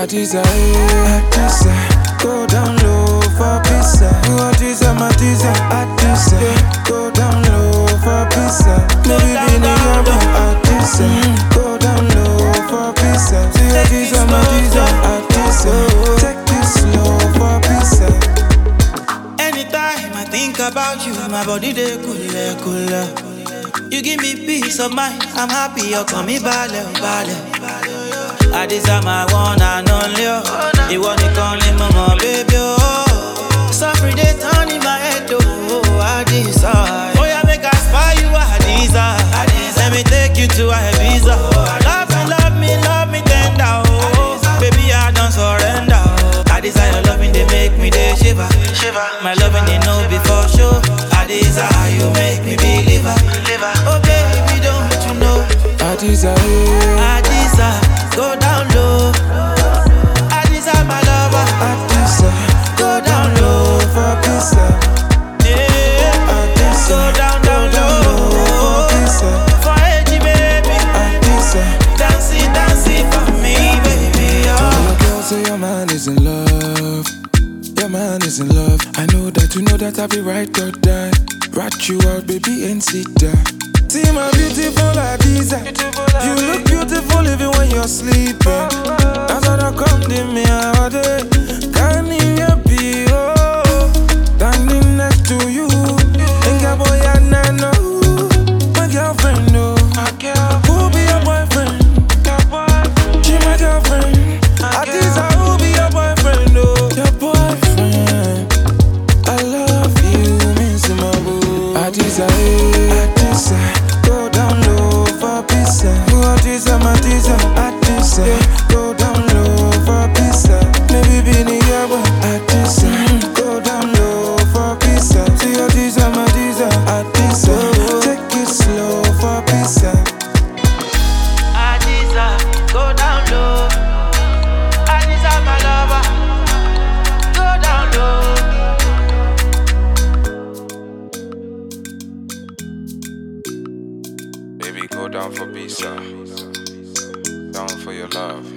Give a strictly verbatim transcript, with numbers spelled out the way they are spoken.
Adiza, eh, Adiza, go down low for pizza. You Adiza, Madiza, Adiza, go down low for pizza. Maybe be near Adiza, go down low for pizza. See Adiza, Madiza, Adiza, take this slow for pizza. Anytime I think about you, my body dey cool, cool. You give me peace of mind, I'm happy. You call me Bale, Bale. Adiza, my one and only. You want to call me mama, baby. Oh, suffering they turn in my head. Oh, Adiza. Oh, yeah, make us spy you, Adiza. Let me take you to Ibiza. Love me, love me, love me tender. Oh, baby, I don't surrender. Adiza, your loving they make me they shiver. My loving they know before show. Adiza, you make me believer. Oh baby, don't you know? Adiza, eh, Adiza, go down low. Adiza, my lover. Adiza, go down low for pizza. Yeah, Adiza, go down, down, down low for pizza. For edgy baby. Adiza, Dance it, dance it for me, baby. all Oh. the girls say your man is in love. Your man is in love. I know that you know that I'll be right or die. Rat you out, baby, and sit down. See my beautiful Adiza. You look beautiful even when you're sleeping. That's what I come to me all day. Can't even be oh, standing next to you. Ain't got boy and I know my girlfriend no. Who be your boyfriend? She my girlfriend. Adiza, who be your boyfriend no? Your boyfriend. I love you, miss my boo. Adiza, eh, Adiza, go down low for pizza. You Adiza, Madiza, Adiza, go down low for pizza. Maybe be near Adiza, go down low for pizza. See Adiza, Madiza, Adiza, take it slow for pizza. Adiza, go down low. Adiza, my lover. Go down low. Baby, go down for pizza. Down for your love.